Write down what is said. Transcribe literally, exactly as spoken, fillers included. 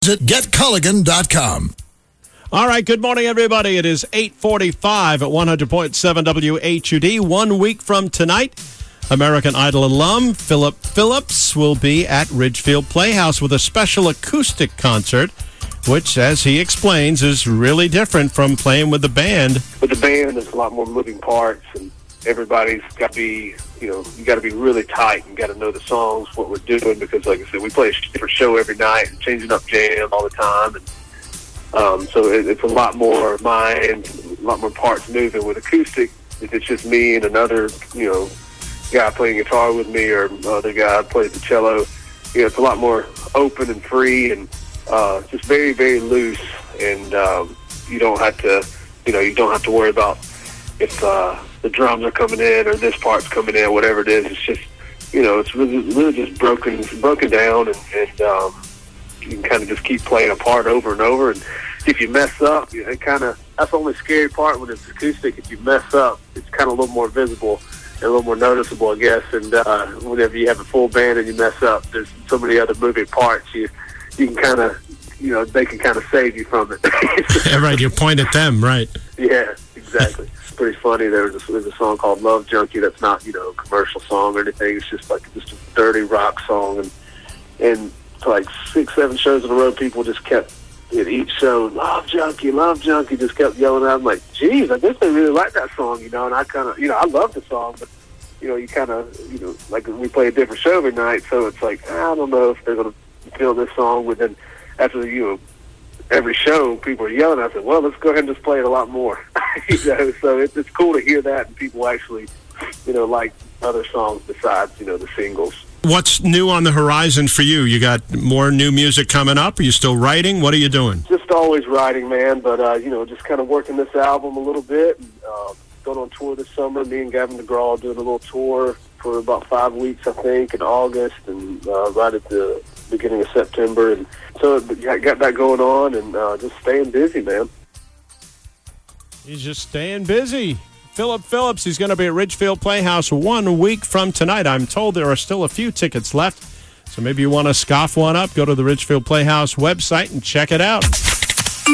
Visit get culligan dot com. All right, good morning, everybody. It is eight forty-five at one hundred point seven W H U D. One week from tonight, American Idol alum Philip Phillips will be at Ridgefield Playhouse with a special acoustic concert, which, as he explains, is really different from playing with the band. With the band, there's a lot more moving parts, and everybody's got to be, you know, you got to be really tight and got to know the songs, what we're doing, because, like I said, we play a different show every night and changing up jam all the time, and um, so it, it's a lot more mind, a lot more parts moving. With acoustic, if it's just me and another, you know, guy playing guitar with me or other guy plays the cello, you know, it's a lot more open and free and uh, just very, very loose, and um, you don't have to, you know, you don't have to worry about if uh, the drums are coming in or this part's coming in, whatever it is. It's just, you know, it's really, really just broken, broken down, and, and um, you can kind of just keep playing a part over and over. And if you mess up, it kind of, that's the only scary part when it's acoustic. If you mess up, it's kind of a little more visible and a little more noticeable, I guess. And uh, whenever you have a full band and you mess up, there's so many other moving parts. You you can kind of, you know, they can kind of save you from it. Yeah, right, you point at them, right? Yeah, exactly. It's pretty funny. There was, a, there's a song called Love Junkie that's not, you know, a commercial song or anything. It's just like just a dirty rock song. And, and for like six, seven shows in a row, people just kept, at each show, Love Junkie, Love Junkie, just kept yelling out. I'm like, geez, I guess they really like that song, you know, and I kind of, you know, I love the song, but, you know, you kind of, you know, like we play a different show every night, so it's like, I don't know if they're going to feel this song, but then after, you know, every show, people are yelling. I said, well, let's go ahead and just play it a lot more. You know, so it's, it's cool to hear that, and people actually, you know, like other songs besides, you know, the singles. What's new on the horizon for you? You got more new music coming up? Are you still writing? What are you doing? Just always writing, man, but, uh, you know, just kind of working this album a little bit, and uh, going on tour this summer. Me and Gavin DeGraw doing a little tour for about five weeks, I think, in August, and uh, right at the beginning of September. And so I got that going on, and uh, just staying busy, man. He's just staying busy. Philip Phillips, he's going to be at Ridgefield Playhouse one week from tonight. I'm told there are still a few tickets left, so maybe you want to scoff one up. Go to the Ridgefield Playhouse website and check it out.